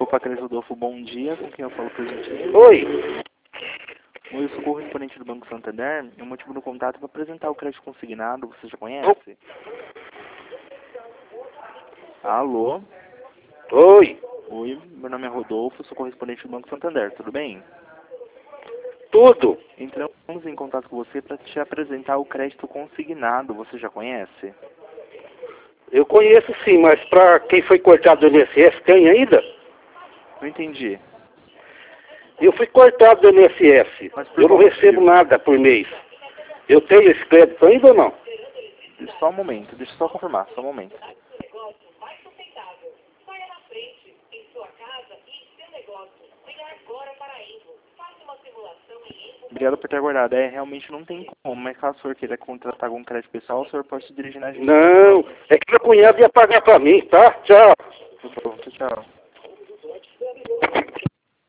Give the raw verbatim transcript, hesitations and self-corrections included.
Copa Crédito Rodolfo, bom dia. Com quem eu falo, por gentileza? Oi. Oi, eu sou correspondente do Banco Santander. O motivo do contato é para apresentar o crédito consignado. Você já conhece? Alô? Oi. Oi, meu nome é Rodolfo, sou correspondente do Banco Santander. Tudo bem? Tudo. Entramos em contato com você para te apresentar o crédito consignado. Você já conhece? Eu conheço sim, mas para quem foi cortado do I N S S tem ainda? Não entendi. Eu fui cortado do I N S S. Mas por Eu não qual recebo motivo? nada por mês. Eu tenho esse crédito ainda ou não? Só um momento, deixa eu só confirmar, só um momento. Obrigado por ter aguardado. É, realmente não tem como, mas caso o senhor queira contratar algum crédito pessoal, o senhor pode se dirigir na gente. Não, é que meu cunhado ia pagar para mim, tá? Tchau. Pronto, tchau.